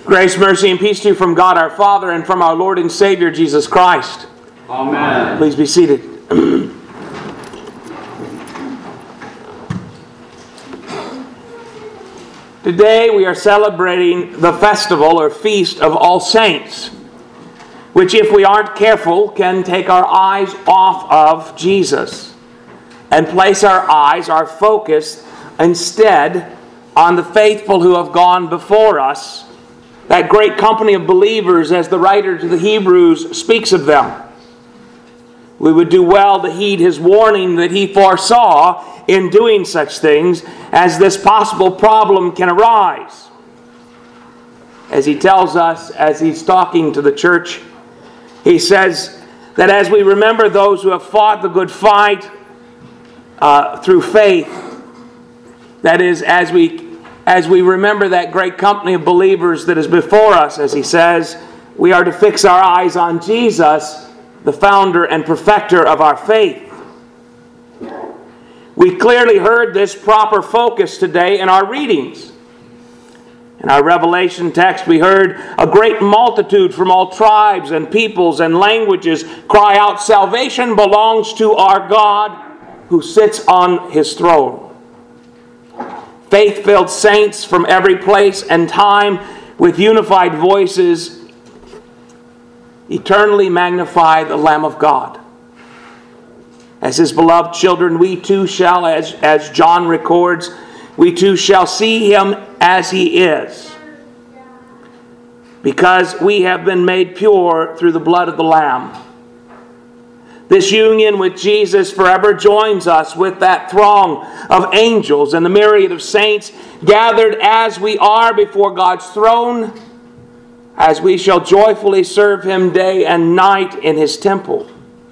Grace, mercy, and peace to you from God our Father and from our Lord and Savior Jesus Christ. Amen. Please be seated. Today we are celebrating the festival or feast of All Saints, which, if we aren't careful, can take our eyes off of Jesus and place our eyes, our focus, instead on the faithful who have gone before us, that great company of believers as the writer to the Hebrews speaks of them. We would do well to heed his warning that he foresaw in doing such things, as this possible problem can arise. As he tells us, as he's talking to the church, he says that as we remember those who have fought the good fight through faith, that is, as we remember that great company of believers that is before us, as he says, we are to fix our eyes on Jesus, the founder and perfecter of our faith. We clearly heard this proper focus today in our readings. In our Revelation text, we heard a great multitude from all tribes and peoples and languages cry out, "Salvation belongs to our God who sits on his throne." Faith-filled saints from every place and time with unified voices eternally magnify the Lamb of God. As his beloved children, we too shall, as John records, we too shall see him as he is, because we have been made pure through the blood of the Lamb. This union with Jesus forever joins us with that throng of angels and the myriad of saints gathered as we are before God's throne, as we shall joyfully serve him day and night in his temple.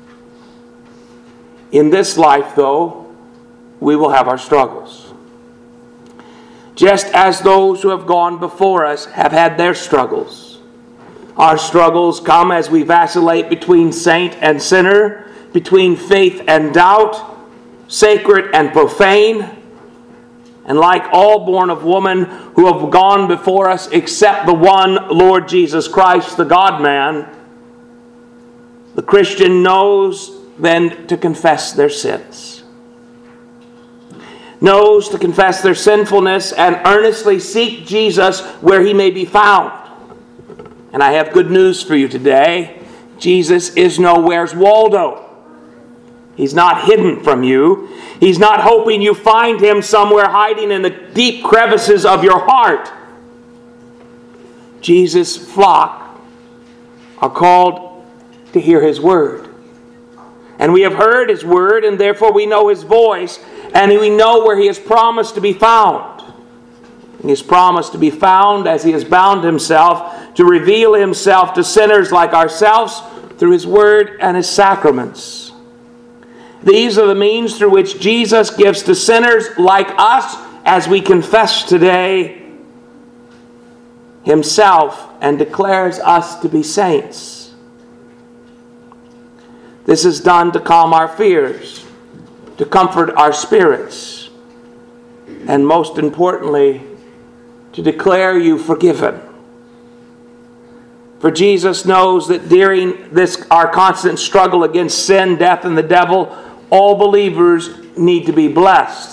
In this life, though, we will have our struggles. Just as those who have gone before us have had their struggles. Our struggles come as we vacillate between saint and sinner, between faith and doubt, sacred and profane. And like all born of woman who have gone before us except the one Lord Jesus Christ, the God-man, the Christian knows then to confess their sins. Knows to confess their sinfulness and earnestly seek Jesus where he may be found. And I have good news for you today. Jesus is no Where's Waldo. He's not hidden from you. He's not hoping you find him somewhere hiding in the deep crevices of your heart. Jesus' flock are called to hear his word. And we have heard his word, and therefore we know his voice, and we know where he has promised to be found. He has promised to be found as he has bound himself to reveal himself to sinners like ourselves through his word and his sacraments. These are the means through which Jesus gives to sinners like us, as we confess today, himself, and declares us to be saints. This is done to calm our fears, to comfort our spirits, and most importantly, to declare you forgiven. For Jesus knows that during this, our constant struggle against sin, death, and the devil, all believers need to be blessed.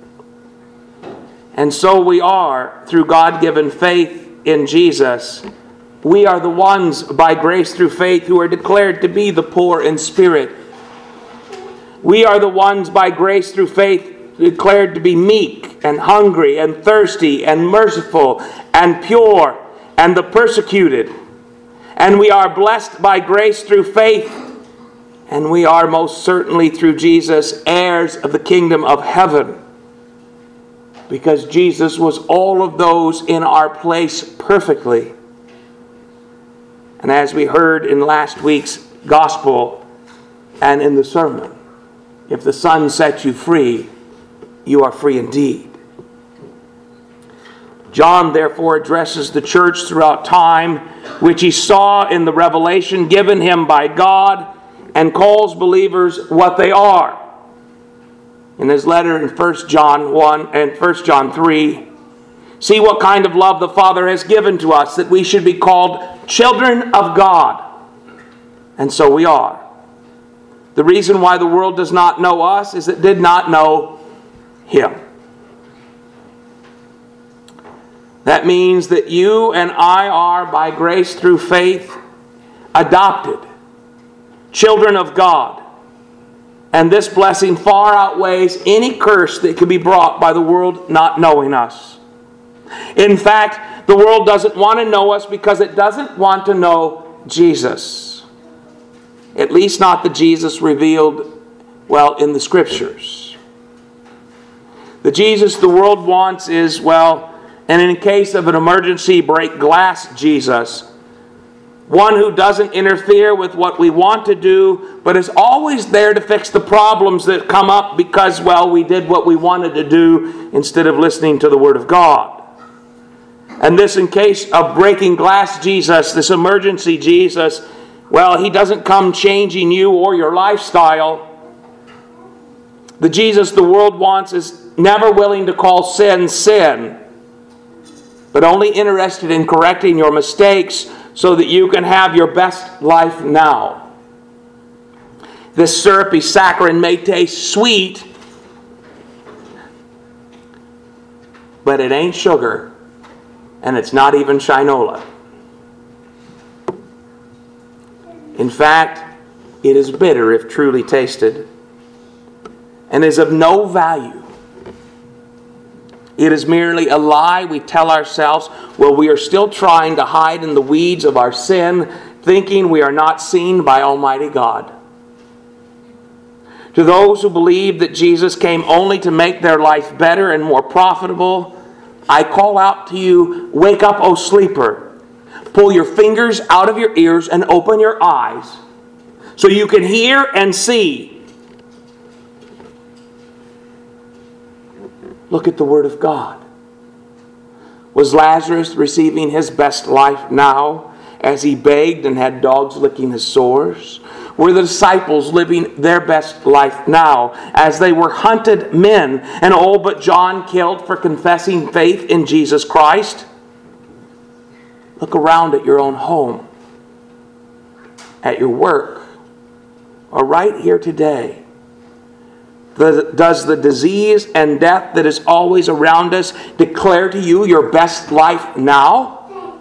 And so we are, through God-given faith in Jesus. We are the ones, by grace through faith, who are declared to be the poor in spirit. We are the ones, by grace through faith, declared to be meek and hungry and thirsty and merciful and pure and the persecuted. And we are blessed by grace through faith, and we are most certainly through Jesus heirs of the kingdom of heaven, because Jesus was all of those in our place perfectly. And as we heard in last week's gospel and in the sermon, if the Son sets you free, you are free indeed. John therefore addresses the church throughout time, which he saw in the revelation given him by God, and calls believers what they are. In his letter in 1 John 1 and 1 John 3, See what kind of love the Father has given to us, that we should be called children of God. And so we are. The reason why the world does not know us is it did not know Him. That means that you and I are, by grace through faith, adopted children of God. And this blessing far outweighs any curse that could be brought by the world not knowing us. In fact, the world doesn't want to know us because it doesn't want to know Jesus. At least not the Jesus revealed, in the Scriptures. The Jesus the world wants is, and in case of an emergency, break glass Jesus. One who doesn't interfere with what we want to do, but is always there to fix the problems that come up because, we did what we wanted to do instead of listening to the Word of God. And this, in case of breaking glass Jesus, this emergency Jesus, He doesn't come changing you or your lifestyle. The Jesus the world wants is never willing to call sin, sin, but only interested in correcting your mistakes so that you can have your best life now. This syrupy saccharin may taste sweet, but it ain't sugar, and it's not even shinola. In fact, it is bitter if truly tasted, and is of no value. It is merely a lie we tell ourselves while we are still trying to hide in the weeds of our sin, thinking we are not seen by Almighty God. To those who believe that Jesus came only to make their life better and more profitable, I call out to you, wake up, O sleeper. Pull your fingers out of your ears and open your eyes so you can hear and see. Look at the Word of God. Was Lazarus receiving his best life now as he begged and had dogs licking his sores? Were the disciples living their best life now as they were hunted men and all but John killed for confessing faith in Jesus Christ? Look around at your own home, at your work, or right here today. Does the disease and death that is always around us declare to you your best life now?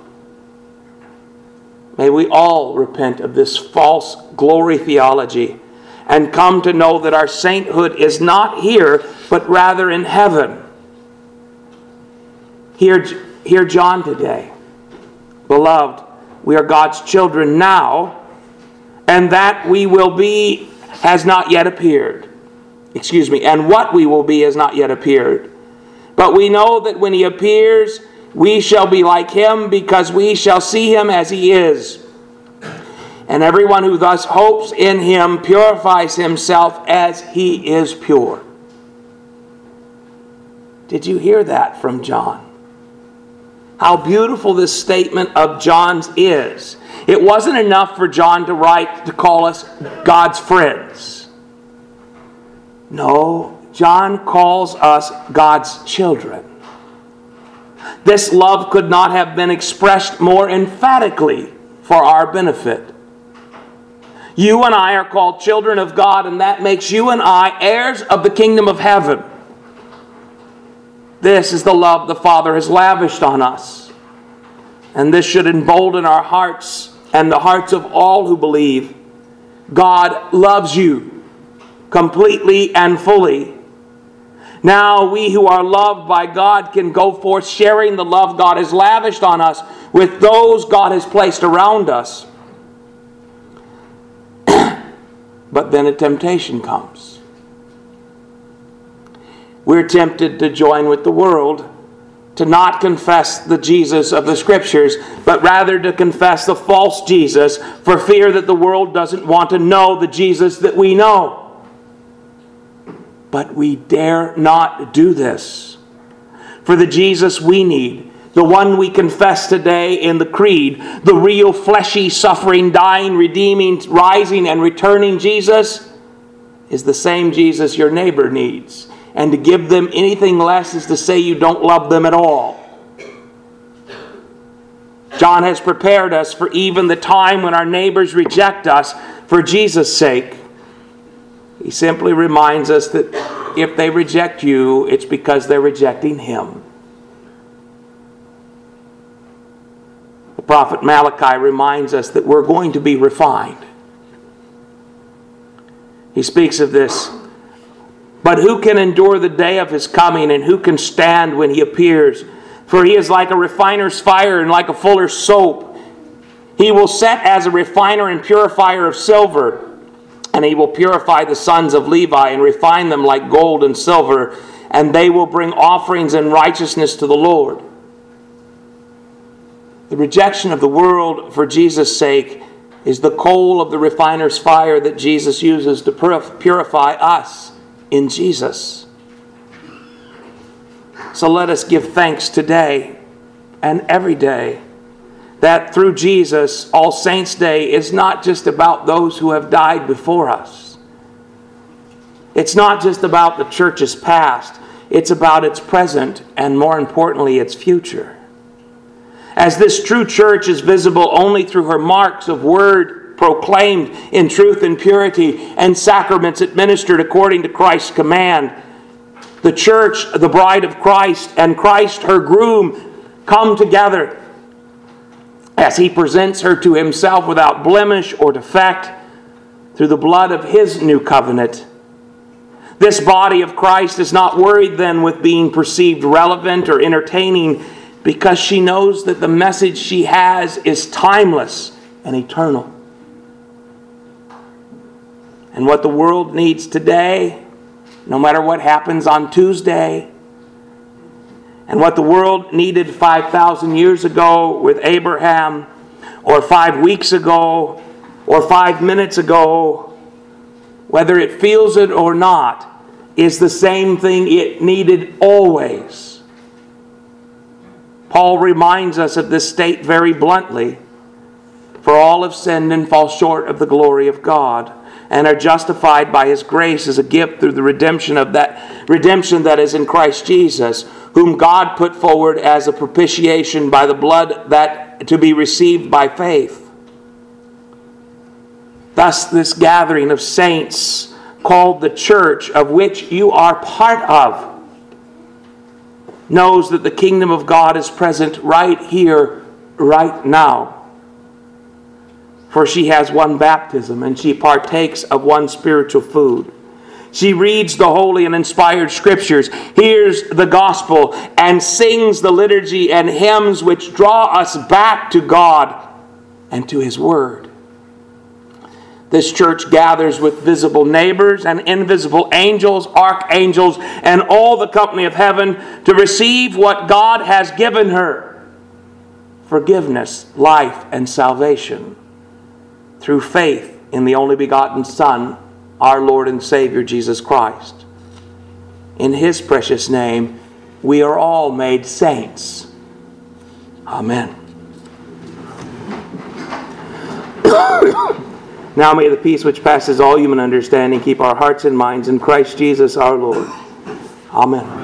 May we all repent of this false glory theology and come to know that our sainthood is not here, but rather in heaven. Hear John today. Beloved, we are God's children now, and that we will be has not yet appeared. And what we will be has not yet appeared. But we know that when He appears, we shall be like Him, because we shall see Him as He is. And everyone who thus hopes in Him purifies himself as He is pure. Did you hear that from John? How beautiful this statement of John's is. It wasn't enough for John to write to call us God's friends. No, John calls us God's children. This love could not have been expressed more emphatically for our benefit. You and I are called children of God, and that makes you and I heirs of the kingdom of heaven. This is the love the Father has lavished on us. And this should embolden our hearts and the hearts of all who believe. God loves you completely and fully. Now we who are loved by God can go forth sharing the love God has lavished on us with those God has placed around us. But then a temptation comes. We're tempted to join with the world, to not confess the Jesus of the Scriptures, but rather to confess the false Jesus for fear that the world doesn't want to know the Jesus that we know. But we dare not do this. For the Jesus we need, the one we confess today in the creed, the real fleshy, suffering, dying, redeeming, rising, and returning Jesus, is the same Jesus your neighbor needs. And to give them anything less is to say you don't love them at all. John has prepared us for even the time when our neighbors reject us for Jesus' sake. He simply reminds us that if they reject you, it's because they're rejecting Him. The prophet Malachi reminds us that we're going to be refined. He speaks of this. But who can endure the day of His coming, and who can stand when He appears? For He is like a refiner's fire and like a fuller's soap. He will set as a refiner and purifier of silver, and He will purify the sons of Levi and refine them like gold and silver, and they will bring offerings in righteousness to the Lord. The rejection of the world for Jesus' sake is the coal of the refiner's fire that Jesus uses to purify us in Jesus. So let us give thanks today and every day that through Jesus, All Saints' Day is not just about those who have died before us. It's not just about the church's past. It's about its present and, more importantly, its future. As this true church is visible only through her marks of word proclaimed in truth and purity and sacraments administered according to Christ's command, the church, the bride of Christ, and Christ, her groom, come together as He presents her to Himself without blemish or defect through the blood of His new covenant. This body of Christ is not worried then with being perceived relevant or entertaining, because she knows that the message she has is timeless and eternal. And what the world needs today, no matter what happens on Tuesday, and what the world needed 5,000 years ago with Abraham, or 5 weeks ago, or 5 minutes ago, whether it feels it or not, is the same thing it needed always. Paul reminds us of this state very bluntly. For all have sinned and fall short of the glory of God, and are justified by His grace as a gift through the redemption that is in Christ Jesus, whom God put forward as a propitiation by the blood that to be received by faith. Thus this gathering of saints, called the church, of which you are part of, knows that the kingdom of God is present right here, right now. For she has one baptism, and she partakes of one spiritual food. She reads the holy and inspired scriptures, hears the gospel, and sings the liturgy and hymns which draw us back to God and to His word. This church gathers with visible neighbors and invisible angels, archangels, and all the company of heaven to receive what God has given her: forgiveness, life, and salvation through faith in the only begotten Son, our Lord and Savior, Jesus Christ. In His precious name, we are all made saints. Amen. Now may the peace which passes all human understanding keep our hearts and minds in Christ Jesus our Lord. Amen.